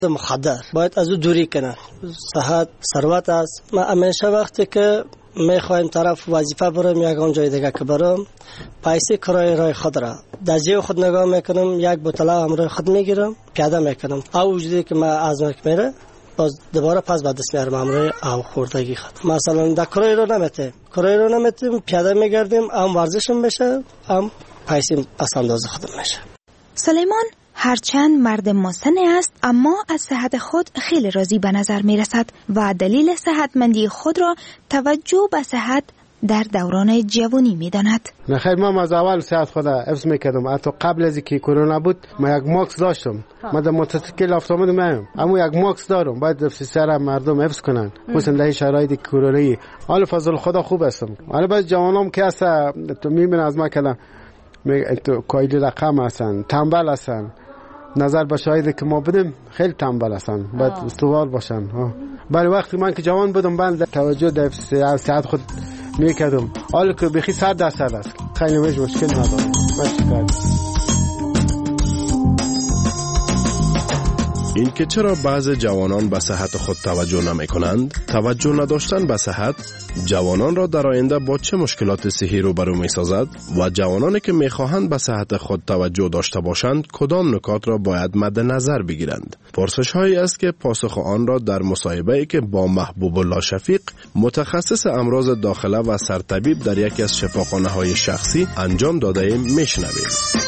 مخدر باید از او دوری کنن. صحت ثروت است. ما همیشه وقتی که میخوایم طرف وظیفه برم یک اون جای دیگه که برم، پیسه کرایه راه خود را در جیب خود نگاه میکنم، یک بوتل همراه خود میگیرم، پیاده میکنم. او وجودی که ما از مک میره باز دوباره پس به دست میارم همراه او خوردگی خود. مثلا در کرایه رو نمیتیم پیاده میگردیم، هم ورزشم بشه، هم پیسه پس انداز خودم میشه. سلیمان هرچند مرد مسن است اما از صحت خود خیلی راضی به نظر می رسد و دلیل صحتمندی خود را توجه به صحت در دوران جوانی می داند. خیر، ما از اول صحت خود حفظ میکردم. حتی قبل از اینکه کرونا بود ما یک ماکس داشتم. ما در موتورسیکل افتادم اما یک ماکس دارم. باید سر مردم حفظ کنن، خصوصا در شرایط کرونایی. حال فضل خدا خوب هستم. حالا باز جوانام که است تو میبینن از ما کلا تو کویل رقم هستن، تنبل هستن. نظر به شاهدی که ما بدیم خیلی تنبل هستن، باید استوار باشن. برای وقتی من که جوان بودم بند توجه در صحت خود میکردم. حالا که بخی 100% است، خیلی مشکل ندارم. این که چرا بعض جوانان به صحت خود توجه نمی کنند؟ توجه نداشتن به صحت جوانان را در آینده با چه مشکلات صحی روبرو می سازد و جوانانی که می خواهند به صحت خود توجه داشته باشند کدام نکات را باید مد نظر بگیرند؟ پرسش هایی است که پاسخ آن را در مصاحبه‌ای که با محبوب الله شفیق متخصص امراض داخله و سرطبیب در یکی از شفاخانه های شخصی انجام داده ایم میشنویم.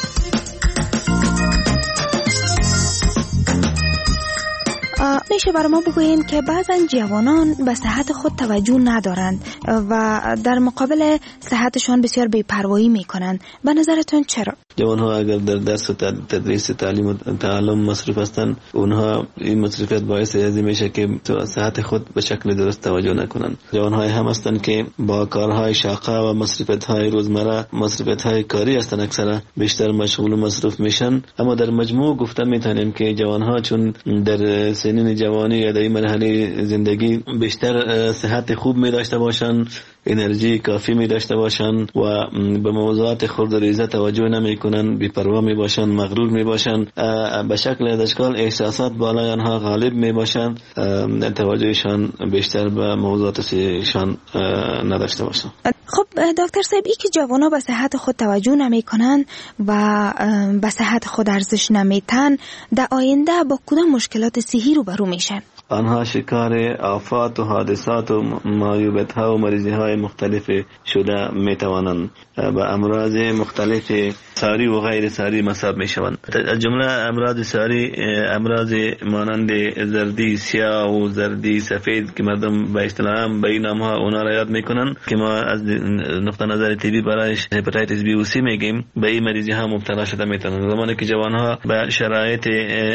میشه برای ما بگویین که بعضا جوانان به صحت خود توجه ندارند و در مقابل صحتشان بسیار بی‌پروایی میکنند. به نظرتون چرا؟ جوانها اگر در درس و تدریس تعلیم و تعلم مصروف هستند، اونها این مصروفیت باعث ازی میشه که تو صحت خود به شکل درست توجه نکنند. جوانهای هم هستند که با کارهای شاقه و مصروفیت‌های روزمره، مصروفیت‌های کاری هستند، اکثرا بیشتر مشغول و مصروف میشن. اما در مجموع گفته میتونیم که جوانها چون در سنین جوانی یا در این مرحله زندگی بیشتر صحت خوب می داشته باشن، انرژی کافی می داشته باشن و به موضوعات خورد و ریزه توجه نمی کنن، بی‌پروا می باشن، مغرور می باشن، به شکل از اشکال احساسات بالای آنها غالب می باشن، توجهشان بیشتر به موضوعات صحیشان نداشته باشن. خب دکتر صاحب، این که جوانا به صحت خود توجه نمی کنن و به صحت خود ارزش نمیتن، در آینده با کدام مشکلات صحی روبرو میشن؟ آنها شکار آفات و حادثات و معیوبیت‌ها و مریضی‌های مختلف شده می‌توانند، به امراض مختلف ساری و غیر ساری مصاب می‌شوند. از جمله امراض ساری امراض مانند زردی سیاه و زردی سفید که مردم به اصطلاح به این نام‌ها اونا را یاد می‌کنند که ما از نقطه نظر طبی برایش هپاتیتس بی و سی میگیم، به این مریضی‌ها مبتلا شده می‌توانند. زمانی که جوان‌ها به شرایط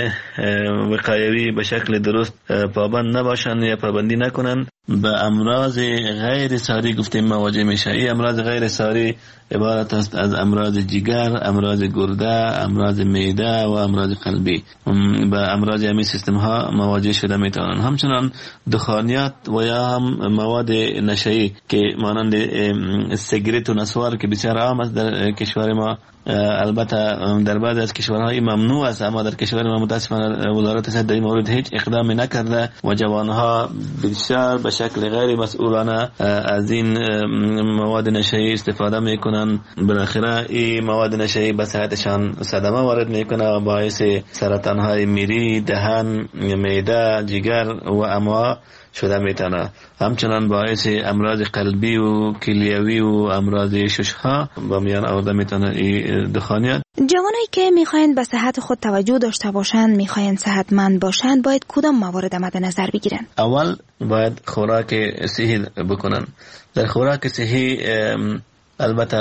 وقایوی به شکل درست پابند نباشند یا پابندی نکنند، به امراض غیر ساری گفتیم مواجه میشه. این امراض غیر ساری عبارت است از امراض جگر، امراض گرده، امراض معده و امراض قلبی. به امراض همین سیستم ها مواجه شده میتوانند. همچنان دخانیات و یا هم مواد نشئی که مانند سیگارت و نسوار که بسیار عام است در کشور ما، البته در بعضی از کشورهای ممنوع است، اما در کشور ما متاسفانه وزارت صحت در این مورد هیچ اقدامی نکرده و جوانها بسیار به شکل غیر مسئولانه از این مواد نشئی استفاده میکنن. بالاخره این مواد نشئی به صحتشان صدمه وارد میکنه و باعث سرطانهای میری، دهن، معده، جگر و امعاء شده میتونه. همچنان باعث امراض قلبی و کلیوی و امراض ششها با میان آورده میتونه این دخانیات. جوانایی که میخواین به صحت خود توجه داشته باشند، میخواین صحتمند باشند، باید کدام موارد مد نظر بگیرن؟ اول باید خوراک صحی بکنن. در خوراک صحی البته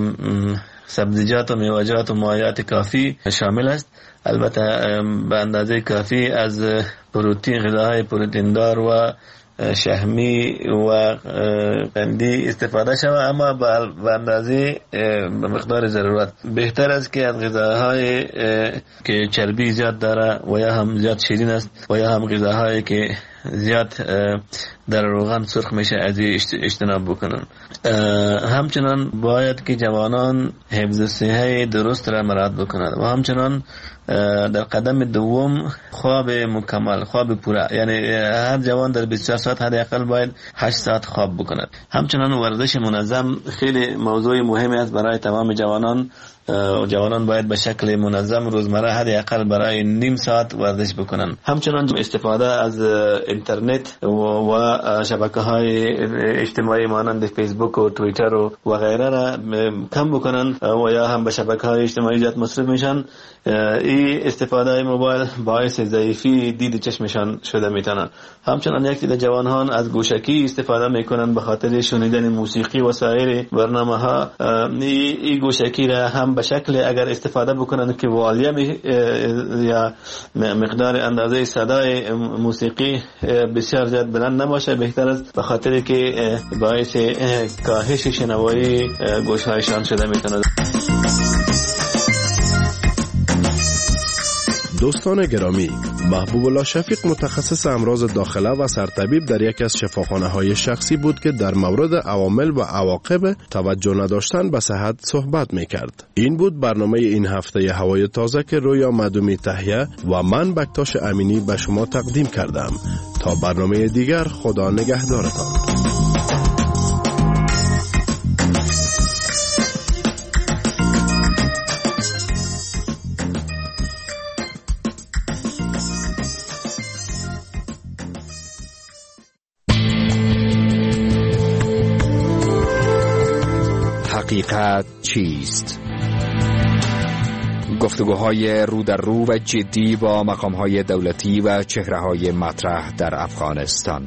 سبزیجات و میوه‌جات و مایعات کافی شامل است. البته به اندازه کافی از پروتئین، غذاهای پروتئین دار و شحمی و قندی استفاده شود، اما به اندازه به مقدار ضرورت. بهتر است که از غذاهای که چربی زیاد داره و یا هم زیاد شیرین است و یا هم غذاهایی که زیاد در روغن سرخ میشه از اجتناب بکنن. همچنان باید که جوانان حفظ صحه درست را مراعات بکنند و همچنان در قدم دوم خواب مکمل، خواب پوره، یعنی هر جوان در 24 ساعت حداقل باید 8 ساعت خواب بکند. همچنان ورزش منظم خیلی موضوع مهمی است برای تمام جوانان. جوانان باید به شکل منظم روزمره حداقل برای نیم ساعت ورزش بکنن. همچنان استفاده از اینترنت و شبکه‌های اجتماعی مانند فیسبوک و توییتر و غیره را کم بکنن و یا هم به شبکه‌های اجتماعی زیاد مصرف میشن. این استفاده موبایل باعث ضعیفی دید چشمشان شده میتونه. همچنان یک عده جوانان از گوشکی استفاده میکنن به خاطر شنیدن موسیقی و سایر برنامه‌ها. این گوشکی را هم به شکل اگر استفاده بکنن که والیم یا مقدار اندازه صدای موسیقی بسیار زیاد بلند نباشه بهتر است، به خاطر که باعث کاهش شنوایی گوش‌هایشان شده میتونه. دوستان گرامی، محبوب الله شفیق متخصص امراض داخله و سرطبیب در یکی از شفاخانه‌های شخصی بود که در مورد عوامل و عواقب توجه نداشتن به صحت صحبت می‌کرد. این بود برنامه این هفته هوای تازه که رویا مدومی تهیه و من بکتاش امینی به شما تقدیم کردم. تا برنامه دیگر، خدا نگهدارتان. حقیقت چیست؟ گفتگوهای رو در رو و جدی با مقامهای دولتی و چهره‌های مطرح در افغانستان.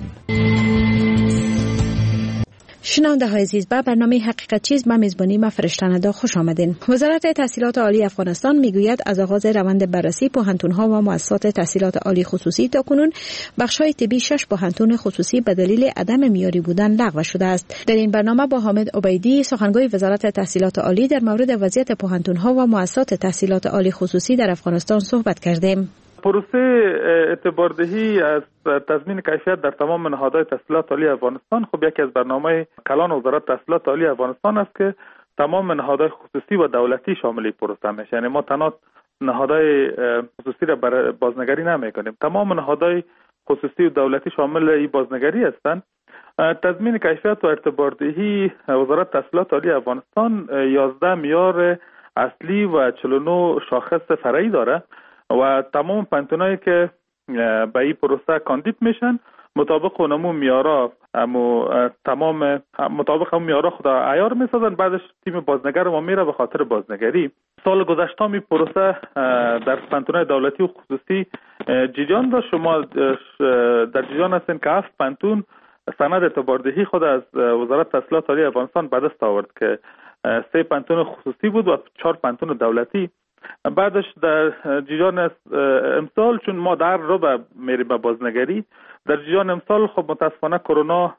شنونده های عزیز، به برنامه حقیقت چیز به میزبانی ما فرشته‌ندا خوش آمدین. وزارت تحصیلات عالی افغانستان میگوید از آغاز روند بررسی پوهنتون‌ها و مؤسسات تحصیلات عالی خصوصی تاکنون بخش‌های طبی 6 پوهنتون خصوصی به دلیل عدم معیاری بودن لغو شده است. در این برنامه با حامد عبیدی، سخنگوی وزارت تحصیلات عالی، در مورد وضعیت پوهنتون‌ها و مؤسسات تحصیلات عالی خصوصی در افغانستان صحبت کردیم. پروسه اعتباردهی از تضمین کیفیت در تمام نهادهای تحصیلات عالی افغانستان خب یکی از برنامه کلان وزارت تحصیلات عالی افغانستان است که تمام نهادهای خصوصی و دولتی شامل پروسه میشه. یعنی ما تنها نهادهای خصوصی را بازنگری نمیکنیم، تمام نهادهای خصوصی و دولتی شامل این بازنگری هستند. تضمین کیفیت و اعتباردهی وزارت تحصیلات عالی افغانستان 11 معیار اصلی و 49 شاخص فرعی داره و تمام پانتونایی که به این پروسه کاندید میشن مطابق اونمو میارا تمام مطابق اون میارا خدا عیار میسازن. بعدش تیم بازنگر ما میره به خاطر بازنگری. سال گذشته می پروسه در پانتونای دولتی و خصوصی جریان داشت. شما در جریان هستین که 7 پانتون سند اعتباردهی خود از وزارت تحصیلات عالی افغانستان به دست آورد که 3 پانتون خصوصی بود و 4 پانتون دولتی. بعدش در جریان امسال چون ما در رو به میریم به بازنگری، در جریان امسال خب متاسفانه کرونا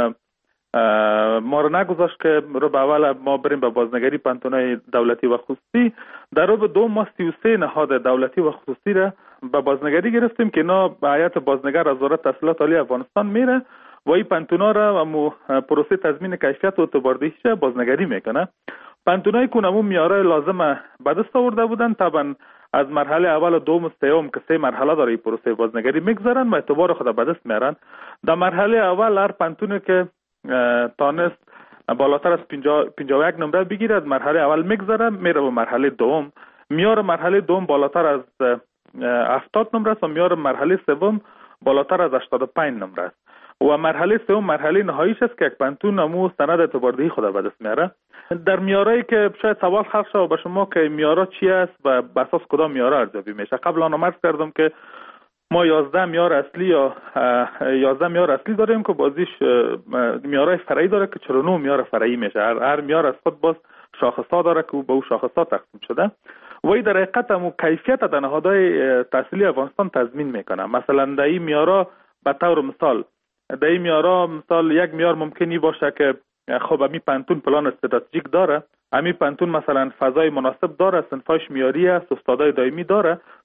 ما رو نگذاشت که رو به اول ما بریم به بازنگری پانتونای دولتی و خصوصی. در رو به دو ما 33 نهاد دولتی و خصوصی را به بازنگری گرفتیم که اینا به هیئت بازنگر از وزارت تحصیلات عالی افغانستان میره و این پانتونا را پروسه تضمین کیفیت و اعتباردهیش بازنگری میکنه. پانتونایی که اونمو میاره لازم به دست آورده بودن، طبعا از مرحله اول و دوم و سوم که 3 مرحله داره این پروسه بازنگری میگذارن و اعتبار خود به دست میارن. در مرحله اول هر پانتونی که تانست بالاتر از 51 نمره بگیره از مرحله اول میگذاره میره به مرحله دوم. میاره مرحله دوم بالاتر از 70 نمره است و میاره مرحله سوم بالاتر از 85 نمره است و مرحله سوم مرحله نهاییش است که یک پانتون امو سند اعتباردهی خود به دست میاره. در میارایی که شاید سوال خلق شد به شما که میارا چی است و به اساس کدام میارا ارزیابی میشه. قبل آن عرض کردم که ما 11 معیار اصلی یا 11 معیار اصلی داریم که بازیش معیارای فرعی داره که 49 معیار فرعی میشه. هر معیار از خود باز شاخص‌ها داره که به اون شاخص‌ها تقسیم شده و این در حقیقت هم کیفیت در نهادهای تحصیلی افغانستان تضمین میکنه. مثلا در این معیارا به طور مثال در این معیارا مثال یک معیار ممکنی باشه که خب امی پانتون پلان استراتژیک داره، امی پانتون مثلا فضای مناسب داره، صنفاش معیاری است، استادای دائمی داره.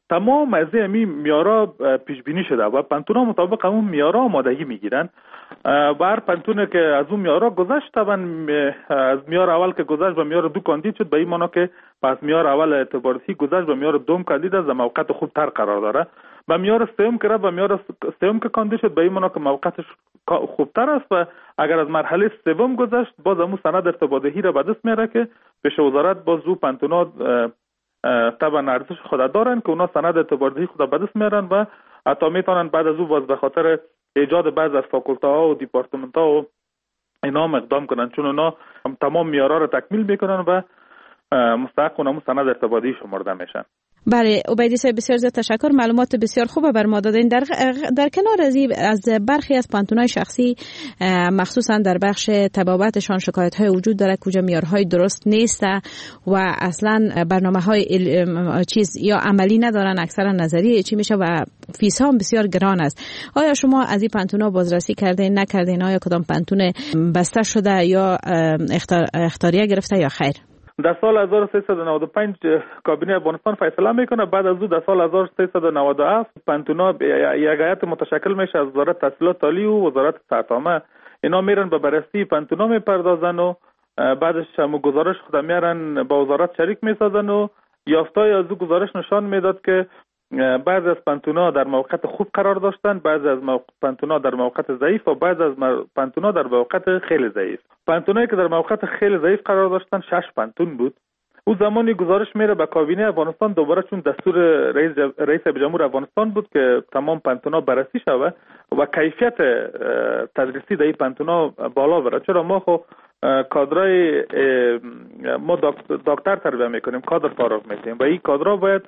تمام از این میارا پیش بینی شده و پانتونا مطابق اون میارا آمادگی میگیرن. بر پانتونه که از اون میارا گذشت، طبعا از میار اول که گذشت به میار دو کاندید شد، به این معنا که پس میار اول اعتبارسی گذشت به میار دوم کاندید است و موقعیت خوب تر قرار داره. به میار سوم که به میار سوم که کاندید شد، به این معنا که موقعیتش خوبتر است و اگر از مرحله سوم گذشت باز همون سند ارتباطی را به دست میاره که پیش وزارت باز رو پانتونا طبعا ارزش خود دارن که اونا سند اعتباطی خود به دست میارن و حتی میتونن بعد از او باز به خاطر ایجاد بعض از فاکولتاها و دیپارتمنت‌ها و اینا اقدام کنن، چون اونا تمام معیارها را تکمیل میکنن و مستحق اونم سند ارتباطی شمرده میشن. بله عبیدی صاحب بسیار زیاد تشکر، معلومات بسیار خوبه بر ما دادین. در کنار از برخی از پانتونای شخصی مخصوصا در بخش طبابتشان شکایت‌های وجود داره کجا معیارهای درست نیست و اصلا برنامه‌های یا عملی ندارن، اکثرا نظری چی میشه و فیس هم بسیار گران است. آیا شما از این پانتونا بازرسی کردین نکردین؟ آیا کدام پانتون بسته شده یا اختیاریه گرفته یا خیر؟ در سال 1395 کابینه افغانستان فیصله میکنه، بعد از او در سال 1397 پانتونا یک هیئت متشکل میشه از وزارت تحصیلات عالی و وزارت صحت عامه. اینا میرن به بررسی پانتونا میپردازن و بعدش هم گزارش خود میارن با وزارت شریک میسازن و یافته‌های از او گزارش نشان میداد که بعضی از پانتونا در موقعیت خوب قرار داشتن، بعضی از پانتونا در موقعیت ضعیف و بعضی از پانتونا در موقعیت خیلی ضعیف. پانتونایی که در موقعیت خیلی ضعیف قرار داشتن 6 پانتون بود. او زمانی گزارش میره به کابینه افغانستان، دوباره چون دستور رئیس جمهور افغانستان بود که تمام پانتونا بررسی شود و کیفیت تدریسی در این پانتونا بالا بره، چرا ما خو کادرای ما دکتر تربیه میکنیم، کادر فارغ میکنیم و این کادرها باید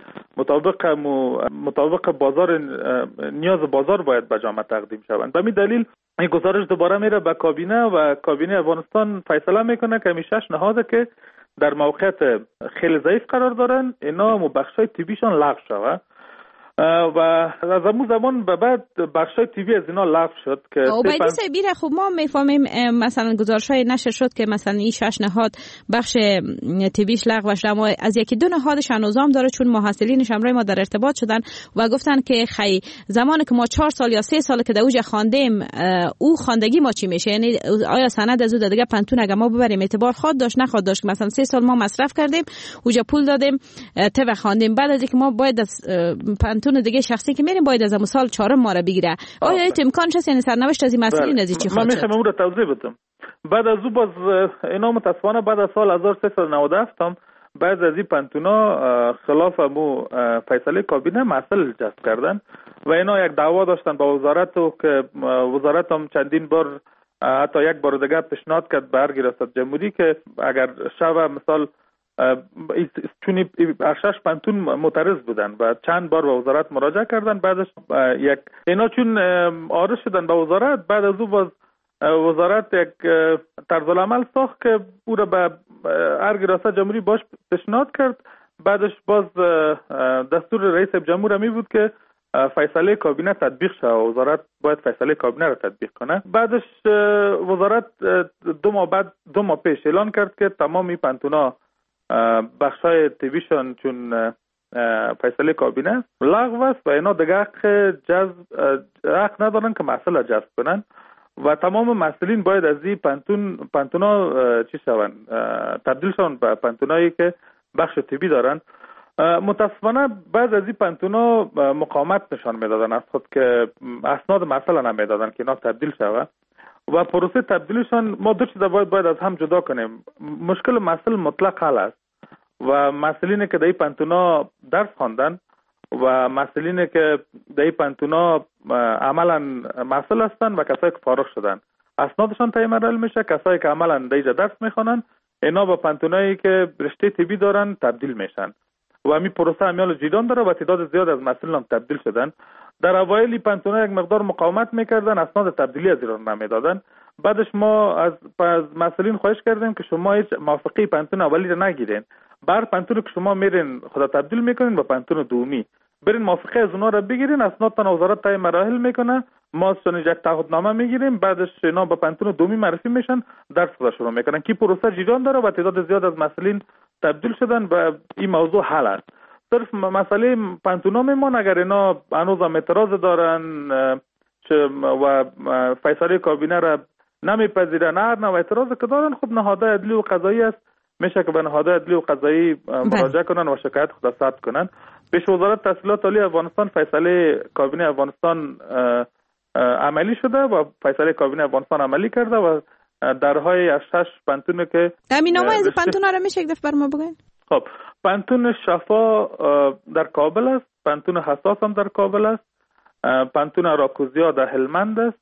مطابق بازار نیاز بازار باید به جامعه تقدیم شوند. به این دلیل این گزارش دوباره میره به کابینه و کابینه افغانستان فیصله میکنه که می 6 نهاد که در موقعیت خیلی ضعیف قرار دارن اینا بخشای طبیشان لغو شود و از همون زمان به بعد بخشای طبی از اینا لغو شد که عبیدی صاحب خب ما میفهمیم مثلا گزارش‌های نشر شد که مثلا این 6 نهاد بخش طبیش لغو شد، اما از یکی دو نهادش هنوزام داره، چون محصلینش همراه ما در ارتباط شدن و گفتن که خی زمانی که ما 4 سال یا 3 سال که در اوج خواندیم او خواندگی ما چی میشه، یعنی آیا سند از او دیگه پانتون اگه ما ببریم اعتبار خواد داشت نخواد داشت، مثلا 3 سال ما مصرف کردیم اوجا پول دادیم تو خواندیم، بعد از اینکه ما باید از پانتون دیگه شخصی که میریم باید از سال 4 ما را بگیره. آیا این امکانش هست؟ یعنی سرنوشت از این مسئله نزی چی خواهد شد؟ من میخوام اون رو توضیح بدم. بعد از او باز اینا متاسفانه بعد از سال 1397 هم بعض از این پانتونا خلاف مو فیصله کابینه مسئله جذب کردن و اینا یک دعوا داشتن با وزارت و که وزارت هم چندین بار حتی یک بار دیگه پیشنهاد کرد به هر ریاست جمهوری که اگر شب مثال چون 6 پانتون معترض بودن و چند بار به وزارت مراجعه کردن، بعدش یک اینا چون عارض شدن به وزارت، بعد از او باز وزارت یک طرز العمل ساخت که او را به هر ریاست جمهوری باش پیشنهاد کرد. بعدش باز دستور رئیس جمهور می بود که فیصله کابینه تطبیق شد و وزارت باید فیصله کابینه را تطبیق کنه. بعدش وزارت 2 ماه پیش اعلان کرد که تمامی پانتونا بخشای طبیشان چون فیصله کابینه لغو است و اینا دیگه حق ندارن که محصول جذب کنن و تمام محصولین باید از این پانتونا چی شون تبدیل شون به پانتونایی که بخش طبی دارن. متاسفانه بعض از این پانتونا مقاومت نشان میدادن از خود که اسناد محصول نمیدادن که اینا تبدیل شود و پروسه تبدیلشان ما دو چیز باید از هم جدا کنیم. مشکل محصول مطلق حل است و مسئولینی که در این پانتونا درس خواندن و مسئولینی که در این پانتونا عملا مسئول هستند و کسایی که فارغ شدن اسنادشان تعیین میشه. کسایی که عملا در اینجا درس میخوانن اینا با پانتونایی که رشته طبی دارن تبدیل میشن و همین پروسه همیال جیران داره و تعداد زیاد از مسئولین هم تبدیل شدن. در اوایل پانتونا یک مقدار مقاومت میکردن، اسناد تبدیلی از ایران نمیدادن. بعدش ما از مسئولین خواهش کردیم که شما هیچ موافقه پانتون اولی را نگیرین، بر پانتون که شما میرین خدا تبدیل میکنین با پانتون دومی برین موافقه از اونها را بگیرین، اسنادتان وزارت طی مراحل میکنه، ما از یک تعهدنامه میگیریم، بعدش اینا با پانتون دومی معرفی میشن، درس خدا شروع میکنن که پروسه جریان داره و تعداد زیاد از مسئولین تبدیل شدن و این موضوع حل است. صرف مسئله پانتونا میمونه. اگر اینا هنوز هم اعتراض دارن و فیصله کابینه را نمیپذیرن، هر نوع اعتراض که دارن، خب نهادهای عدلی و قضایی است، میشه که به نهادهای عدلی و قضایی مراجعه کنن و شکایت خود ثبت کنن. پیش وزارت تحصیلات عالی افغانستان فیصله کابینه افغانستان عملی شده و فیصله کابینه افغانستان عملی کرده و درهای از 6 پانتون که نامه از پانتون را میشه یک دفعه بر ما بگین؟ خب پانتون شفا در کابل است، پانتون حساس هم در کابل است، پانتون راکوزیا در هلمند است،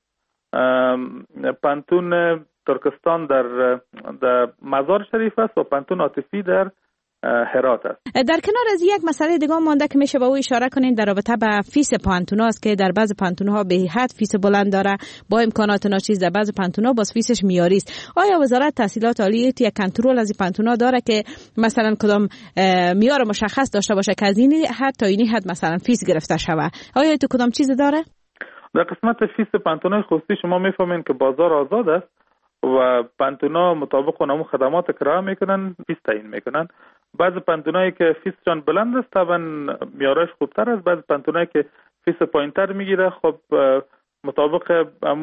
پانتون ترکستان در مزار شریف است و پانتون عاطفی در هرات است. در کنار از یک مسئله دیگه مانده که میشه به او اشاره کنین در رابطه به فیس پانتون است که در بعض پانتون ها به حد فیس بلند داره با امکانات ناچیز، در بعض پانتون ها باز فیسش میاری است. آیا وزارت تحصیلات عالی یک کنترل از این پانتون ها داره که مثلا کدام معیار مشخص داشته باشه که از این حد تا این حد مثلا فیس گرفته شوه؟ آیا تو کدام چیز داره؟ در قسمت فیس پانتون های خصوصی شما میفهمین که بازار آزاد است و پانتونا مطابق اون خدمات که ارائه میکنن فیس تعیین میکنن. بعض پانتونایی که فیسشان بلند است طبعا معیارش خوبتر است، بعض پانتونایی که فیس پایینتر میگیره خب مطابق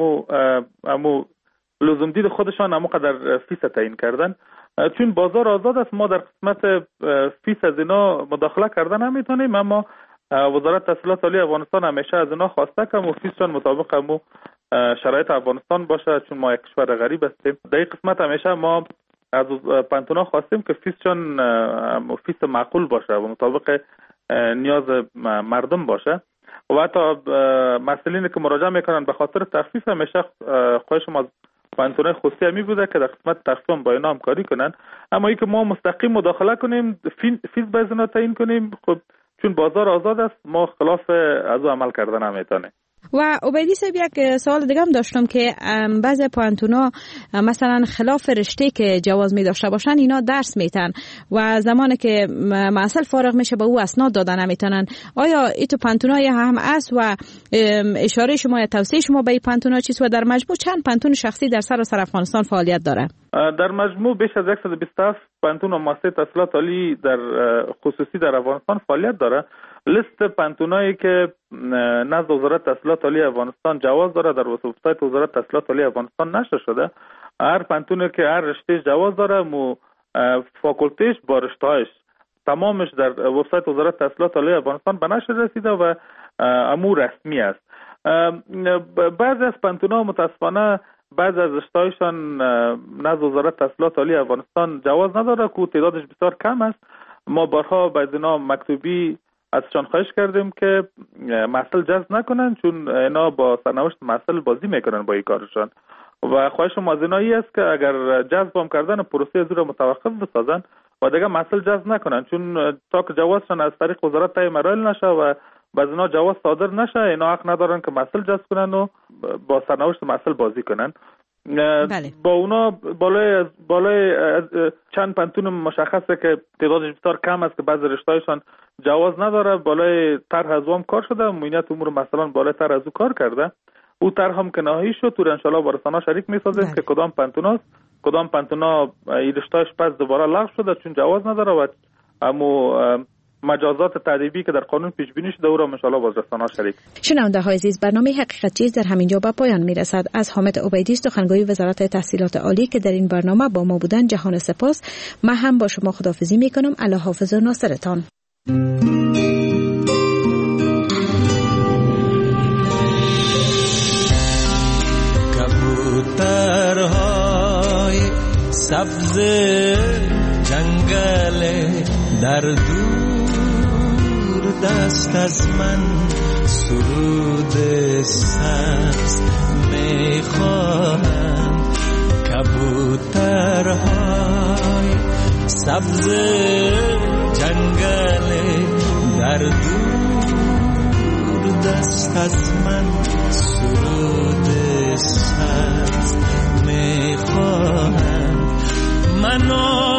امو لزوم دید خودشان امو قدر فیس تعیین کردن. چون بازار آزاد است ما در قسمت فیس از اینا مداخله کردن نمیتونیم، اما وزارت تحصیلات عالی افغانستان همیشه از اینا خواسته که فیسشان مطابق امو شرایط افغانستان باشه، چون ما یک کشور غریب هستیم. در این قسمت همیشه ما از پانتونا خواستیم که فیسشان فیس معقول باشه و مطابق نیاز مردم باشه و حتی مسئولینی که مراجعه میکنن به خاطر تخفیف همیشه خواهشم از پانتونای خصوصی همی بوده که در قسمت تخفیف هم با اینا همکاری کنن. اما ای که ما مستقیم مداخله کنیم فیس باید اینا تعیین کنیم، خب چون بازار آزاد است ما خلاف از او عمل کردن نمیتونه. و عبیدی صاحب یک سوال دیگه هم داشتم که بعضی پانتونا مثلا خلاف رشته که جواز می داشته باشن اینا درس میتن و زمانی که محصل فارغ میشه به او اسناد دادن نمیتونن. آیا این تو پانتونای هم است و اشاره شما یا توصیه شما به این پانتونا چیست و در مجموع چند پانتون شخصی در سراسر افغانستان فعالیت داره؟ در مجموع بیش از 127 پانتون و مؤسسه تحصیلات عالی در خصوصی در افغانستان فعالیت داره. لیست پانتونایی که نزد وزارت تحصیلات عالی افغانستان جواز داره در وبسایت وزارت تحصیلات عالی افغانستان نشر شده. هر پانتونی که هر رشته جواز داره مو فاکولتیش با رشته‌اش تمامش در وبسایت وزارت تحصیلات عالی افغانستان به نشر رسیده و امور رسمی است. بعضی از پانتونا متاسفانه بعضی از رشته‌هایشان نزد وزارت تحصیلات عالی افغانستان جواز نداره که تعدادش بسیار کم است. ما بارها به اینا مکتوبی ازشان خواهش کردیم که محصل جذب نکنن، چون اینا با سرنوشت محصل بازی میکنن با این کارشان و خواهشم از اینا است که اگر جذب هم کردن پروسه از رو متوقف بسازن و دیگه محصل جذب نکنن، چون تا که جوازشان از طریق وزارت طی مراحل نشه و باز اینا جواز صادر نشه اینا حق ندارن که محصل جذب کنن و با سرنوشت محصل بازی کنن. بله. با اونا بالای چند پانتون مشخصه که تعدادش بسیار کم است که بعضی رشته‌هایشان جواز نداره. بالای طرح از هم کار شده، مدیریت امور مثلا بالای طرح از او کار کرده. او طرح هم که نهایی شد تو ان شاء الله با رسانه‌ها شریک می‌سازیم که کدام پانتوناست، کدام پانتونا این رشته‌اش پس دوباره لغو شده چون جواز نداره و اما مجازات تعذیبی که در قانون پیش بینی شده او را ان شاء الله با رسانه‌ها شریک. شنونده‌های عزیز، برنامه حقیقت چیز در همینجا به پایان میرسد. از حامد عبیدی سخنگوی وزارت تحصیلات عالی که در این برنامه با ما بودن جهان سپاس. من هم با شما خداحافظی میکنم. الله حافظ و ناصرتان. کبوترهای سبز جنگل در دور دست از من سرود سبز میخواهم. کبوترهای سبز جنگل در دور دست از من سرود سبز میخواهم. من